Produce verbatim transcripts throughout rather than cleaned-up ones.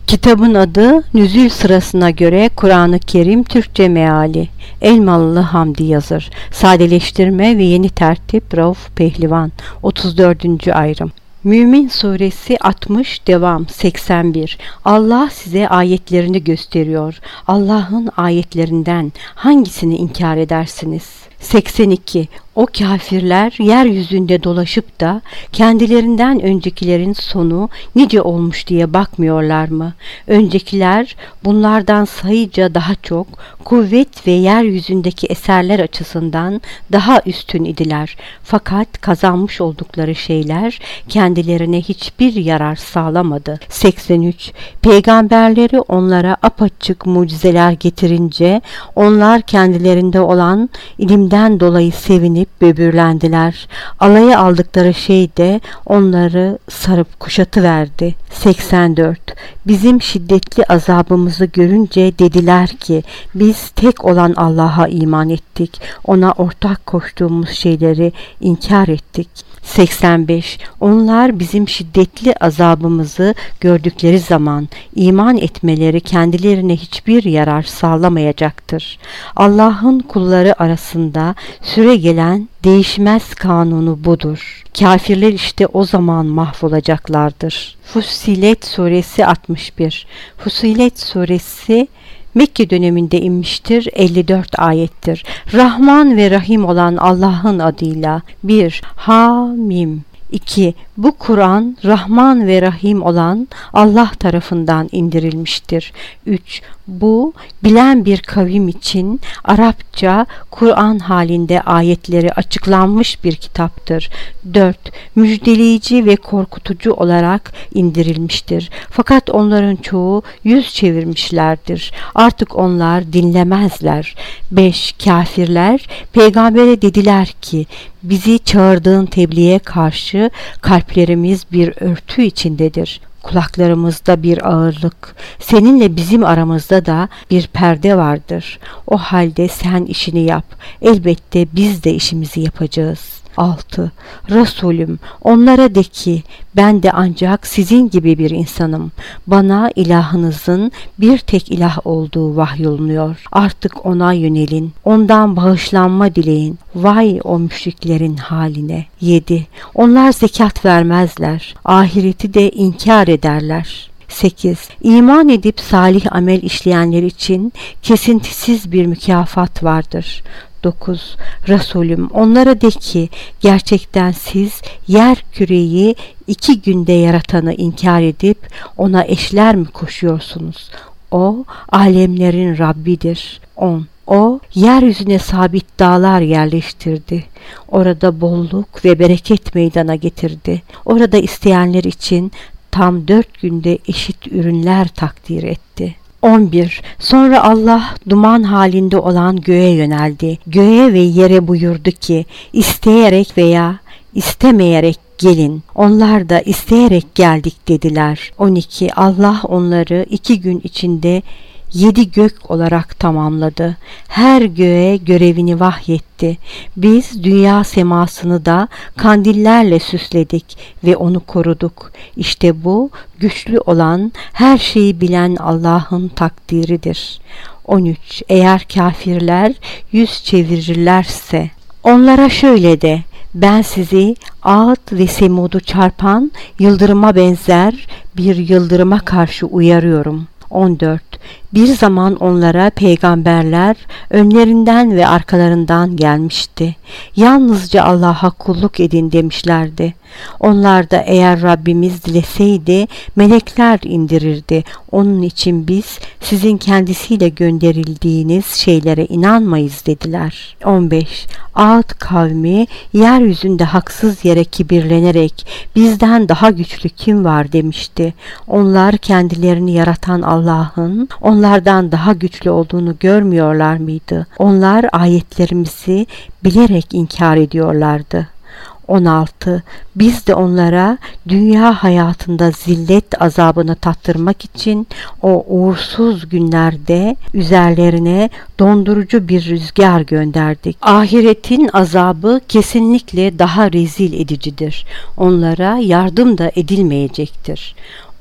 Kitabın adı nüzül sırasına göre Kur'an-ı Kerim Türkçe meali. Elmalılı Hamdi Yazır. Sadeleştirme ve yeni tertip Rauf Pehlivan. otuz dördüncü ayrım. Mümin Suresi altmış devam seksen bir. Allah size ayetlerini gösteriyor. Allah'ın ayetlerinden hangisini inkar edersiniz? seksen iki. O kafirler yeryüzünde dolaşıp da kendilerinden öncekilerin sonu nice olmuş diye bakmıyorlar mı? Öncekiler bunlardan sayıca daha çok, kuvvet ve yeryüzündeki eserler açısından daha üstün idiler. Fakat kazanmış oldukları şeyler kendilerine hiçbir yarar sağlamadı. seksen üç. Peygamberleri onlara apaçık mucizeler getirince onlar kendilerinde olan ilimden dolayı sevinip böbürlendiler. Alaya aldıkları şey de onları sarıp kuşatıverdi. seksen dört. Bizim şiddetli azabımızı görünce dediler ki biz tek olan Allah'a iman ettik. Ona ortak koştuğumuz şeyleri inkar ettik. seksen beş. Onlar bizim şiddetli azabımızı gördükleri zaman iman etmeleri kendilerine hiçbir yarar sağlamayacaktır. Allah'ın kulları arasında süre gelen değişmez kanunu budur. Kafirler işte o zaman mahvolacaklardır. Fussilet Suresi altmış bir. Fussilet Suresi Mekke döneminde inmiştir, elli dört ayettir. Rahman ve Rahim olan Allah'ın adıyla. bir. Hamim. iki. Bu Kur'an Rahman ve Rahim olan Allah tarafından indirilmiştir. üç. Bu bilen bir kavim için Arapça Kur'an halinde ayetleri açıklanmış bir kitaptır. dört. Müjdeleyici ve korkutucu olarak indirilmiştir. Fakat onların çoğu yüz çevirmişlerdir. Artık onlar dinlemezler. beş. Kafirler peygambere dediler ki bizi çağırdığın tebliğe karşı kalplerimiz bir örtü içindedir. Kulaklarımızda bir ağırlık, seninle bizim aramızda da bir perde vardır. O halde sen işini yap, elbette biz de işimizi yapacağız. altı. Resulüm onlara de ki ben de ancak sizin gibi bir insanım. Bana ilahınızın bir tek ilah olduğu vahyolunuyor. Artık ona yönelin. Ondan bağışlanma dileyin. Vay o müşriklerin haline. yedi. Onlar zekat vermezler. Ahireti de inkar ederler. sekiz. İman edip salih amel işleyenler için kesintisiz bir mükafat vardır. dokuz. Resulüm onlara de ki gerçekten siz yer küreyi iki günde yaratanı inkar edip ona eşler mi koşuyorsunuz? O alemlerin Rabbidir. on. O yeryüzüne sabit dağlar yerleştirdi. Orada bolluk ve bereket meydana getirdi. Orada isteyenler için tam dört günde eşit ürünler takdir etti. on bir. Sonra Allah duman halinde olan göğe yöneldi. Göğe ve yere buyurdu ki isteyerek veya istemeyerek gelin. Onlar da isteyerek geldik dediler. on iki. Allah onları iki gün içinde yedi gök olarak tamamladı. Her göğe görevini vahyetti. Biz dünya semasını da kandillerle süsledik ve onu koruduk. İşte bu güçlü olan, her şeyi bilen Allah'ın takdiridir. on üç. Eğer kafirler yüz çevirirlerse onlara şöyle de: ben sizi Ad ve Semud'u çarpan yıldırıma benzer bir yıldırıma karşı uyarıyorum. on dört. Bir zaman onlara peygamberler önlerinden ve arkalarından gelmişti. Yalnızca Allah'a kulluk edin demişlerdi. Onlar da eğer Rabbimiz dileseydi melekler indirirdi. Onun için biz sizin kendisiyle gönderildiğiniz şeylere inanmayız dediler. on beş. Ad kavmi yeryüzünde haksız yere kibirlenerek bizden daha güçlü kim var demişti. Onlar kendilerini yaratan Allah'ın onlardan daha güçlü olduğunu görmüyorlar mıydı? Onlar ayetlerimizi bilerek inkar ediyorlardı. on altı. Biz de onlara dünya hayatında zillet azabını tattırmak için o uğursuz günlerde üzerlerine dondurucu bir rüzgar gönderdik. Ahiretin azabı kesinlikle daha rezil edicidir. Onlara yardım da edilmeyecektir.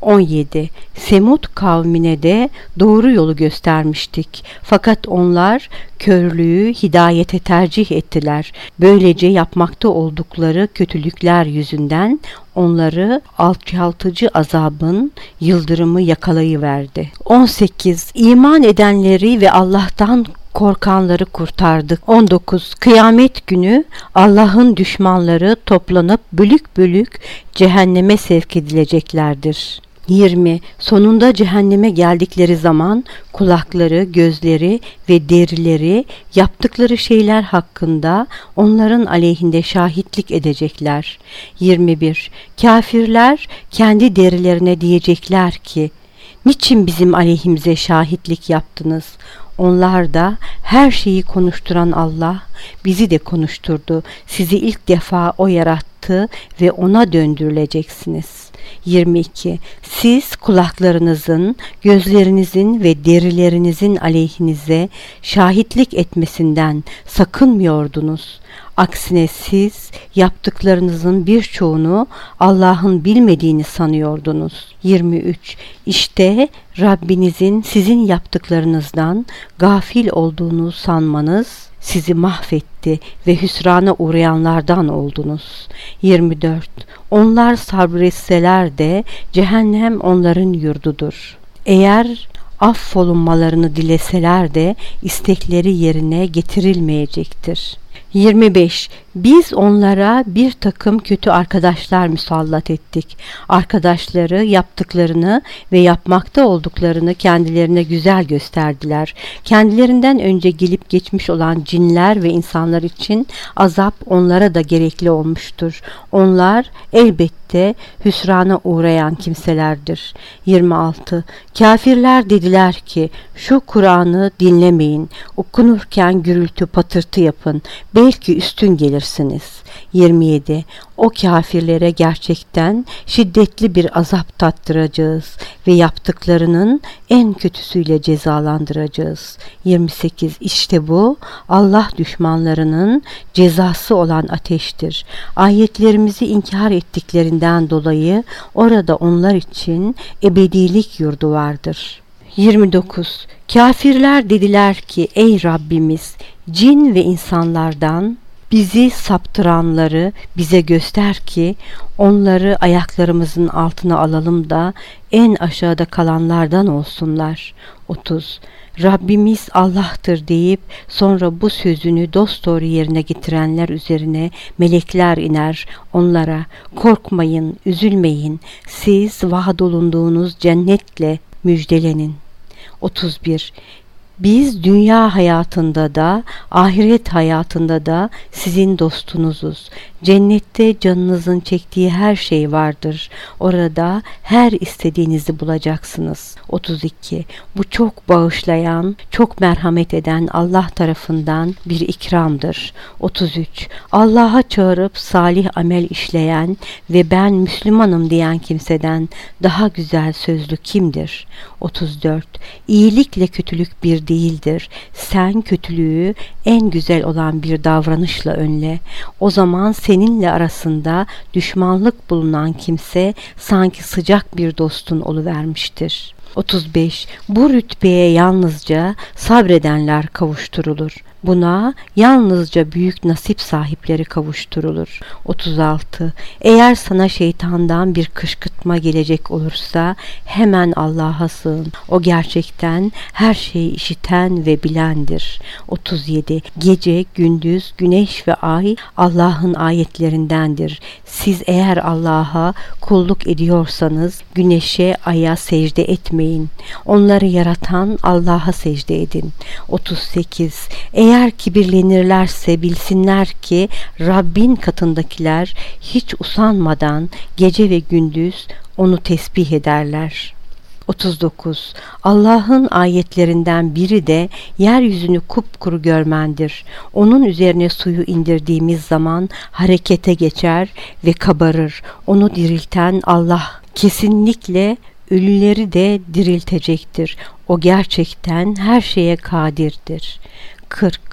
on yedi. Semud kavmine de doğru yolu göstermiştik. Fakat onlar körlüğü hidayete tercih ettiler. Böylece yapmakta oldukları kötülükler yüzünden onları alçaltıcı azabın yıldırımı yakalayıverdi. on sekiz. İman edenleri ve Allah'tan korkanları kurtardık. on dokuz. Kıyamet günü Allah'ın düşmanları toplanıp bölük bölük cehenneme sevk edileceklerdir. yirmi. Sonunda cehenneme geldikleri zaman kulakları, gözleri ve derileri yaptıkları şeyler hakkında onların aleyhinde şahitlik edecekler. yirmi bir. Kafirler kendi derilerine diyecekler ki, niçin bizim aleyhimize şahitlik yaptınız? Onlar da her şeyi konuşturan Allah bizi de konuşturdu. Sizi ilk defa O yarattı ve O'na döndürüleceksiniz. yirmi iki. Siz kulaklarınızın, gözlerinizin ve derilerinizin aleyhinize şahitlik etmesinden sakınmıyordunuz. Aksine siz yaptıklarınızın birçoğunu Allah'ın bilmediğini sanıyordunuz. yirmi üç. İşte Rabbinizin sizin yaptıklarınızdan gafil olduğunu sanmanız sizi mahvetti ve hüsrana uğrayanlardan oldunuz. yirmi dört. Onlar sabretseler de cehennem onların yurdudur. Eğer affolunmalarını dileseler de istekleri yerine getirilmeyecektir. yirmi beş. Biz onlara bir takım kötü arkadaşlar musallat ettik. Arkadaşları yaptıklarını ve yapmakta olduklarını kendilerine güzel gösterdiler. Kendilerinden önce gelip geçmiş olan cinler ve insanlar için azap onlara da gerekli olmuştur. Onlar elbette hüsrana uğrayan kimselerdir. yirmi altı. Kafirler dediler ki, şu Kur'an'ı dinlemeyin, okunurken gürültü patırtı yapın, belki üstün gelir. yirmi yedi. O kafirlere gerçekten şiddetli bir azap tattıracağız ve yaptıklarının en kötüsüyle cezalandıracağız. yirmi sekiz. İşte bu Allah düşmanlarının cezası olan ateştir. Ayetlerimizi inkar ettiklerinden dolayı orada onlar için ebedilik yurdu vardır. yirmi dokuz. Kafirler dediler ki, ey Rabbimiz, cin ve insanlardan bizi saptıranları bize göster ki onları ayaklarımızın altına alalım da en aşağıda kalanlardan olsunlar. otuz. Rabbimiz Allah'tır deyip sonra bu sözünü dosdoğru yerine getirenler üzerine melekler iner. Onlara, korkmayın, üzülmeyin, siz vaad olunduğunuz cennetle müjdelenin. otuz bir. Biz dünya hayatında da ahiret hayatında da sizin dostunuzuz. Cennette canınızın çektiği her şey vardır. Orada her istediğinizi bulacaksınız. otuz iki. Bu çok bağışlayan, çok merhamet eden Allah tarafından bir ikramdır. otuz üç. Allah'a çağırıp salih amel işleyen ve ben Müslümanım diyen kimseden daha güzel sözlü kimdir? otuz dört. İyilikle kötülük bir değildir. Sen kötülüğü en güzel olan bir davranışla önle. O zaman seninle arasında düşmanlık bulunan kimse sanki sıcak bir dostun oluvermiştir. otuz beş. Bu rütbeye yalnızca sabredenler kavuşturulur. Buna yalnızca büyük nasip sahipleri kavuşturulur. otuz altı. Eğer sana şeytandan bir kışkırtma gelecek olursa hemen Allah'a sığın. O gerçekten her şeyi işiten ve bilendir. otuz yedi. Gece, gündüz, güneş ve ay Allah'ın ayetlerindendir. Siz eğer Allah'a kulluk ediyorsanız güneşe, aya secde etmeyin. Onları yaratan Allah'a secde edin. otuz sekiz. Eğer Eğer kibirlenirlerse bilsinler ki Rabbin katındakiler hiç usanmadan gece ve gündüz onu tesbih ederler. otuz dokuz. Allah'ın ayetlerinden biri de yeryüzünü kupkuru görmendir. Onun üzerine suyu indirdiğimiz zaman harekete geçer ve kabarır. Onu dirilten Allah kesinlikle ölüleri de diriltecektir. O gerçekten her şeye kadirdir. kırk.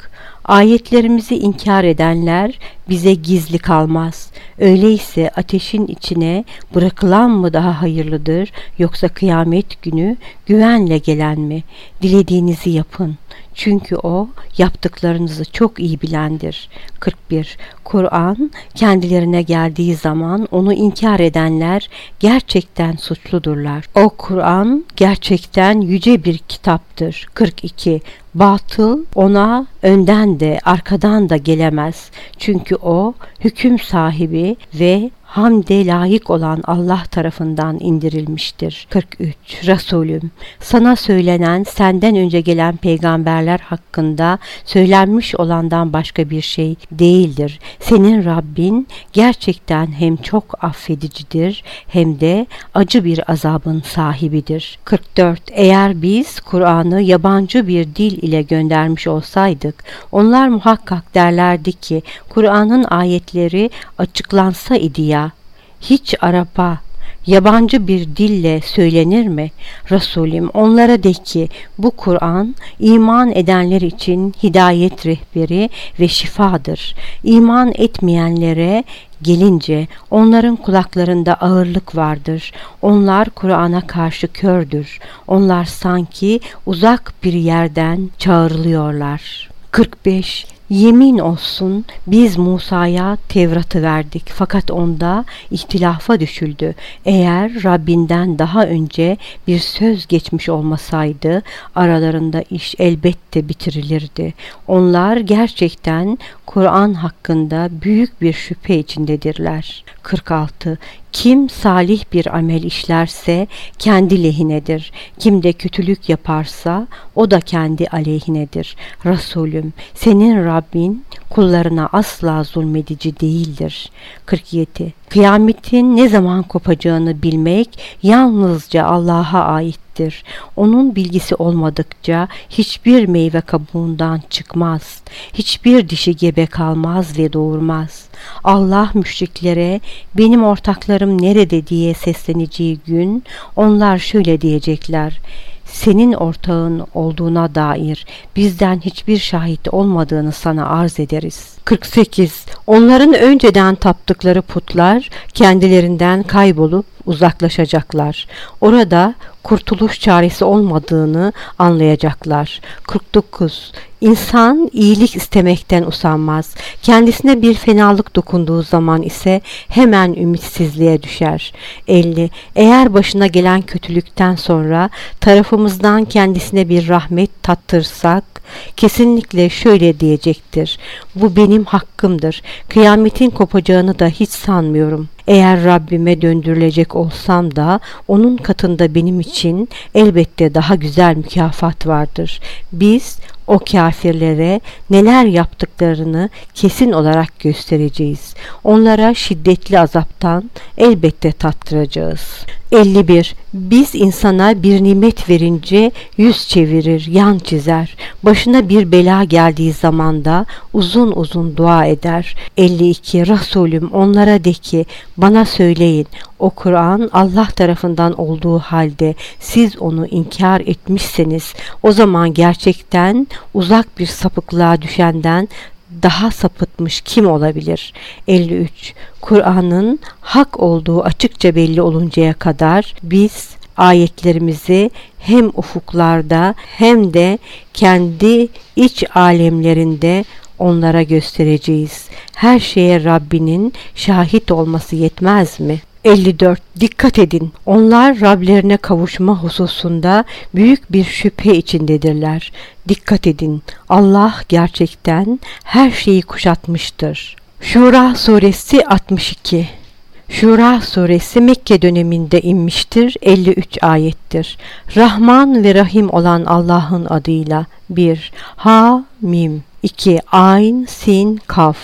Ayetlerimizi inkar edenler bize gizli kalmaz. Öyleyse ateşin içine bırakılan mı daha hayırlıdır, yoksa kıyamet günü güvenle gelen mi? Dilediğinizi yapın. Çünkü o yaptıklarınızı çok iyi bilendir. kırk bir. Kur'an kendilerine geldiği zaman onu inkar edenler gerçekten suçludurlar. O Kur'an gerçekten yüce bir kitaptır. kırk iki. Batıl ona önden de arkadan da gelemez. Çünkü o hüküm sahibi ve hamde layık olan Allah tarafından indirilmiştir. kırk üç. Resulüm, sana söylenen senden önce gelen peygamberler hakkında söylenmiş olandan başka bir şey değildir. Senin Rabbin gerçekten hem çok affedicidir hem de acı bir azabın sahibidir. kırk dört. Eğer biz Kur'an'ı yabancı bir dil ile göndermiş olsaydık, onlar muhakkak derlerdi ki Kur'an'ın ayetleri açıklansa idi ya. Hiç Arap'a yabancı bir dille söylenir mi? Resulüm, onlara de ki bu Kur'an iman edenler için hidayet rehberi ve şifadır. İman etmeyenlere gelince onların kulaklarında ağırlık vardır. Onlar Kur'an'a karşı kördür. Onlar sanki uzak bir yerden çağrılıyorlar. kırk beş. Yemin olsun biz Musa'ya Tevrat'ı verdik fakat onda ihtilafa düşüldü. Eğer Rabbinden daha önce bir söz geçmiş olmasaydı aralarında iş elbette bitirilirdi. Onlar gerçekten Kur'an hakkında büyük bir şüphe içindedirler. kırk altı. Kim salih bir amel işlerse kendi lehinedir. Kim de kötülük yaparsa o da kendi aleyhinedir. Resulüm, senin Rabbin kullarına asla zulmedici değildir. kırk yedi. Kıyametin ne zaman kopacağını bilmek yalnızca Allah'a aittir. Onun bilgisi olmadıkça hiçbir meyve kabuğundan çıkmaz. Hiçbir dişi gebe kalmaz ve doğurmaz. Allah müşriklere benim ortaklarım nerede diye sesleneceği gün onlar şöyle diyecekler: senin ortağın olduğuna dair bizden hiçbir şahit olmadığını sana arz ederiz. kırk sekiz. Onların önceden taptıkları putlar kendilerinden kaybolup uzaklaşacaklar. Orada kurtuluş çaresi olmadığını anlayacaklar. kırk dokuz. İnsan iyilik istemekten usanmaz. Kendisine bir fenalık dokunduğu zaman ise hemen ümitsizliğe düşer. elli. Eğer başına gelen kötülükten sonra tarafımızdan kendisine bir rahmet tattırsak, kesinlikle şöyle diyecektir: bu benim hakkımdır. Kıyametin kopacağını da hiç sanmıyorum. Eğer Rabbime döndürülecek olsam da onun katında benim için elbette daha güzel mükafat vardır. Biz o kafirlere neler yaptıklarını kesin olarak göstereceğiz. Onlara şiddetli azaptan elbette tattıracağız. elli bir. Biz insana bir nimet verince yüz çevirir, yan çizer. Başına bir bela geldiği zaman da uzun uzun dua eder. elli iki. Resulüm, onlara de ki bana söyleyin, o Kur'an Allah tarafından olduğu halde siz onu inkar etmişseniz o zaman gerçekten uzak bir sapıklığa düşenden daha sapıtmış kim olabilir? elli üç. Kur'an'ın hak olduğu açıkça belli oluncaya kadar biz ayetlerimizi hem ufuklarda hem de kendi iç alemlerinde onlara göstereceğiz. Her şeye Rabbinin şahit olması yetmez mi? elli dört. Dikkat edin, onlar Rablerine kavuşma hususunda büyük bir şüphe içindedirler. Dikkat edin, Allah gerçekten her şeyi kuşatmıştır. Şura suresi altmış iki. Şura suresi Mekke döneminde inmiştir. elli üç ayettir. Rahman ve Rahim olan Allah'ın adıyla. bir. Ha Mim. iki. Ayn Sin Kaf.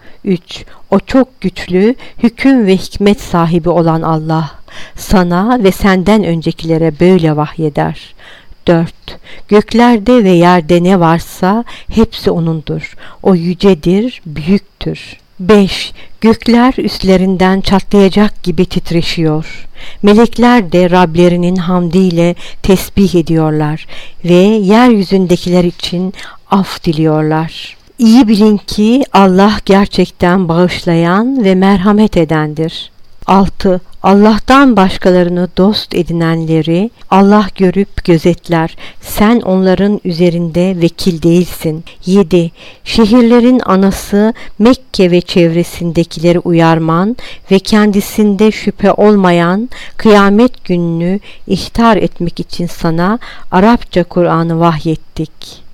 üç. O çok güçlü, hüküm ve hikmet sahibi olan Allah sana ve senden öncekilere böyle vahyeder. dört. Göklerde ve yerde ne varsa hepsi O'nundur. O yücedir, büyüktür. beş. Gökler üstlerinden çatlayacak gibi titreşiyor. Melekler de Rablerinin hamdiyle tesbih ediyorlar ve yeryüzündekiler için af diliyorlar. İyi bilin ki Allah gerçekten bağışlayan ve merhamet edendir. altı. Allah'tan başkalarını dost edinenleri Allah görüp gözetler. Sen onların üzerinde vekil değilsin. yedi. Şehirlerin anası Mekke ve çevresindekileri uyarman ve kendisinde şüphe olmayan kıyamet gününü ihtar etmek için sana Arapça Kur'an'ı vahyettik.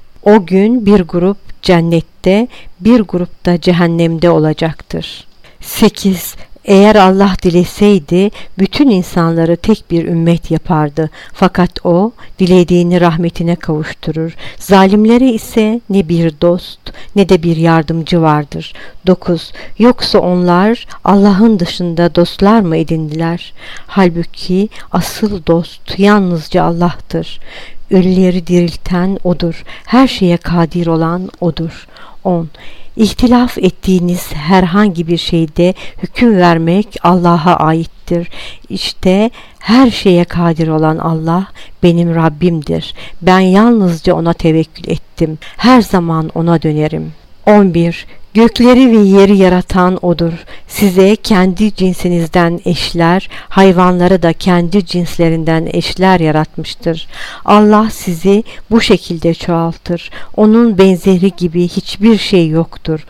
O gün bir grup cennette, bir grup da cehennemde olacaktır. sekiz. Eğer Allah dileseydi bütün insanları tek bir ümmet yapardı. Fakat o dilediğini rahmetine kavuşturur. Zalimlere ise ne bir dost ne de bir yardımcı vardır. dokuz. Yoksa onlar Allah'ın dışında dostlar mı edindiler? Halbuki asıl dost yalnızca Allah'tır. Ölüleri dirilten O'dur. Her şeye kadir olan O'dur. on. İhtilaf ettiğiniz herhangi bir şeyde hüküm vermek Allah'a aittir. İşte her şeye kadir olan Allah benim Rabbimdir. Ben yalnızca O'na tevekkül ettim. Her zaman O'na dönerim. on bir. Gökleri ve yeri yaratan O'dur. Size kendi cinsinizden eşler, hayvanları da kendi cinslerinden eşler yaratmıştır. Allah sizi bu şekilde çoğaltır. Onun benzeri gibi hiçbir şey yoktur.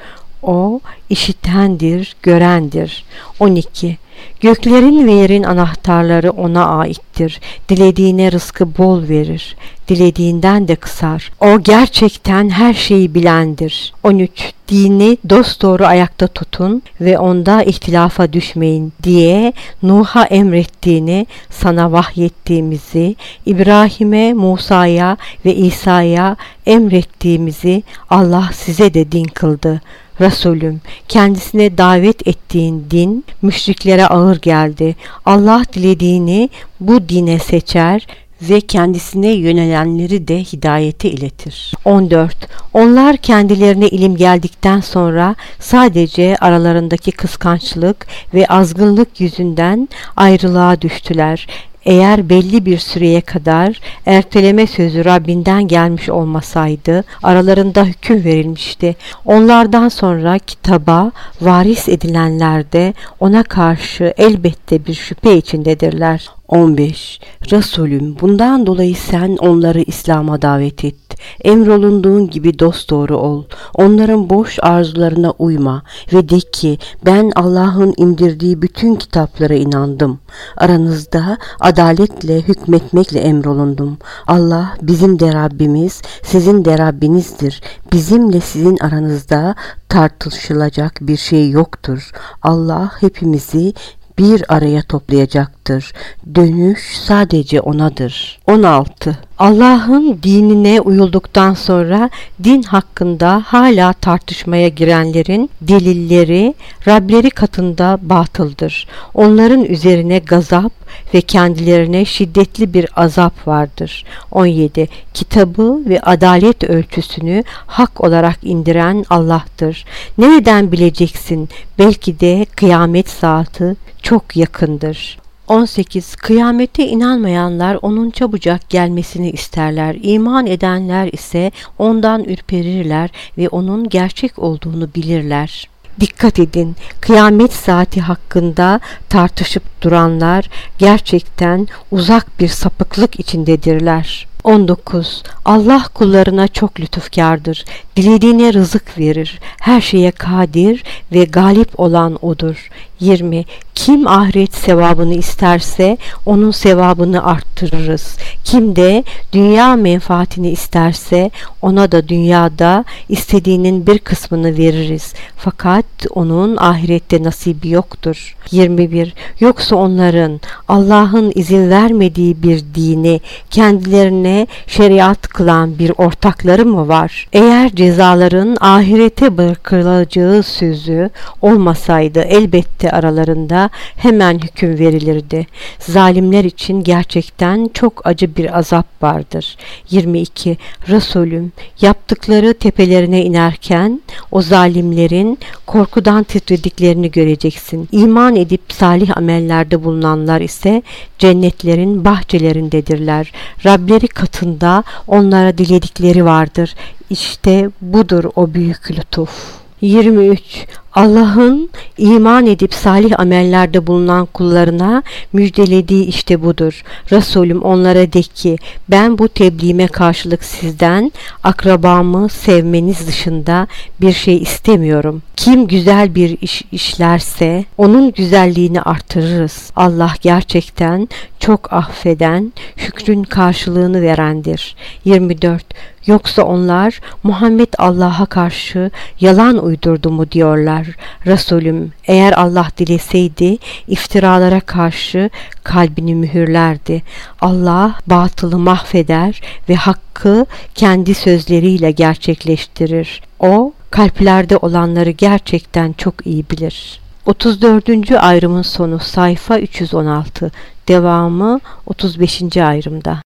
O işitendir, görendir. on iki. Göklerin ve yerin anahtarları O'na aittir. Dilediğine rızkı bol verir. Dilediğinden de kısar. O gerçekten her şeyi bilendir. on üç. Dini dosdoğru ayakta tutun ve onda ihtilafa düşmeyin diye Nuh'a emrettiğini sana vahyettiğimizi, İbrahim'e, Musa'ya ve İsa'ya emrettiğimizi Allah size de din kıldı. Resulüm, kendisine davet ettiğin din müşriklere ağır geldi. Allah dilediğini bu dine seçer ve kendisine yönelenleri de hidayete iletir. on dört. Onlar kendilerine ilim geldikten sonra sadece aralarındaki kıskançlık ve azgınlık yüzünden ayrılığa düştüler. Eğer belli bir süreye kadar erteleme sözü Rabbinden gelmiş olmasaydı aralarında hüküm verilmişti. Onlardan sonra kitaba varis edilenler de ona karşı elbette bir şüphe içindedirler. on beş. Resulüm, bundan dolayı sen onları İslam'a davet et. Emrolunduğun gibi dosdoğru ol. Onların boş arzularına uyma ve de ki ben Allah'ın indirdiği bütün kitaplara inandım. Aranızda adaletle hükmetmekle emrolundum. Allah bizim de Rabbimiz, sizin de Rabbinizdir. Bizimle sizin aranızda tartışılacak bir şey yoktur. Allah hepimizi bir araya toplayacaktır. Dönüş sadece O'nadır. on altı. Allah'ın dinine uyulduktan sonra din hakkında hala tartışmaya girenlerin delilleri Rableri katında batıldır. Onların üzerine gazap ve kendilerine şiddetli bir azap vardır. on yedi. Kitabı ve adalet ölçüsünü hak olarak indiren Allah'tır. Nereden bileceksin? Belki de kıyamet saati çok yakındır. on sekiz. Kıyamete inanmayanlar onun çabucak gelmesini isterler. İman edenler ise ondan ürperirler ve onun gerçek olduğunu bilirler. Dikkat edin, kıyamet saati hakkında tartışıp duranlar gerçekten uzak bir sapıklık içindedirler. on dokuz. Allah kullarına çok lütufkardır. Dilediğine rızık verir. Her şeye kadir ve galip olan O'dur. yirmi. Kim ahiret sevabını isterse onun sevabını arttırırız. Kim de dünya menfaatini isterse ona da dünyada istediğinin bir kısmını veririz. Fakat onun ahirette nasibi yoktur. yirmi bir. Yoksa onların Allah'ın izin vermediği bir dini kendilerine şeriat kılan bir ortakları mı var? Eğer cezaların ahirete bırakılacağı sözü olmasaydı elbette kendi aralarında hemen hüküm verilirdi. Zalimler için gerçekten çok acı bir azap vardır. yirmi iki. Resulüm, yaptıkları tepelerine inerken o zalimlerin korkudan titrediklerini göreceksin. İman edip salih amellerde bulunanlar ise cennetlerin bahçelerindedirler. Rableri katında onlara diledikleri vardır. İşte budur o büyük lütuf. yirmi üç. Allah'ın iman edip salih amellerde bulunan kullarına müjdelediği işte budur. Resulüm, onlara de ki, ben bu tebliğime karşılık sizden akrabamı sevmeniz dışında bir şey istemiyorum. Kim güzel bir iş işlerse onun güzelliğini artırırız. Allah gerçekten çok affeden, şükrün karşılığını verendir. yirmi dört. Yoksa onlar Muhammed Allah'a karşı yalan uydurdu mu diyorlar. Resulüm, eğer Allah dileseydi iftiralara karşı kalbini mühürlerdi. Allah batılı mahveder ve hakkı kendi sözleriyle gerçekleştirir. O kalplerde olanları gerçekten çok iyi bilir. otuz dördüncü ayrımın sonu sayfa üç yüz on altı. Devamı otuz beşinci ayrımda.